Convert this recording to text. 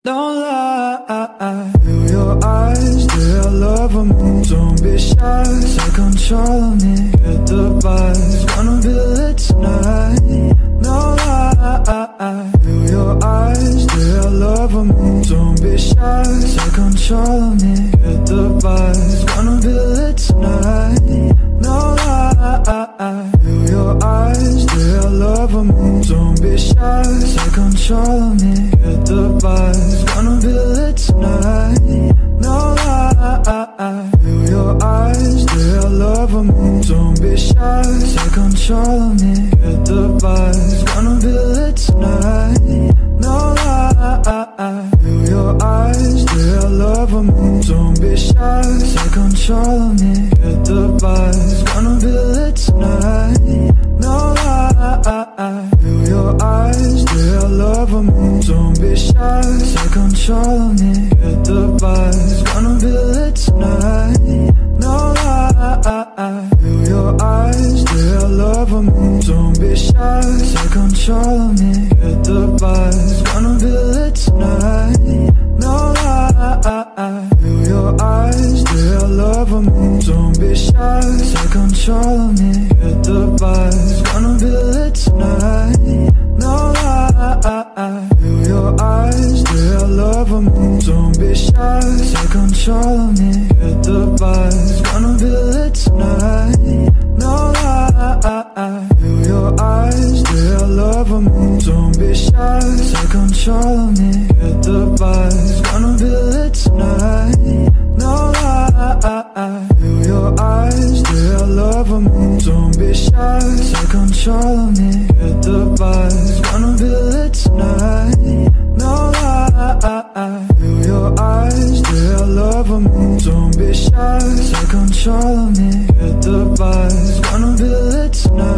Don't lie, feel your eyes, they're love of me. Don't be shy, take control of me. Get the vibes, gonna be lit tonight. No lie, feel your eyes, they're love of me. Don't be shy, take control of me. Get the vibes, gonna be lit tonight. No lie, feel your eyes, they're love of me. Don't be shy, take control of me. Get the vibes, gonna be lit tonight. No lie, feel your eyes, they're love of me. Don't be shy, take control of me. Get the vibes, gonna be lit tonight. No lie, feel your eyes, they're love of me. Don't be shy, take control of me. Get the vibes, gonna be lit tonight. No lie, feel your eyes, they're love of me. Don't be shy, take control of me. Get the vibes, gonna be lit tonight. No lie, feel your eyes, they're love of me. Don't be shy, take control of me. Get the vibes, gonna be lit tonight. No lie, feel your eyes, they're love of me. Don't be shy, take control of me. Get the vibes, gonna be lit tonight. No lie, feel your eyes, they're love of me. Don't be shy, take control of me. Get the vibes, gonna be lit tonight. No lie, feel your eyes, they're love of me. Don't be shy, take control of me. Get the vibes, gonna be lit tonight. No lie, feel your eyes, they're love of me. Don't be shy, take control of me. Get the vibes, gonna be lit tonight. No lie, feel your eyes, they're love of me. Don't be shy, take control of me. Get the vibes, gonna be lit tonight.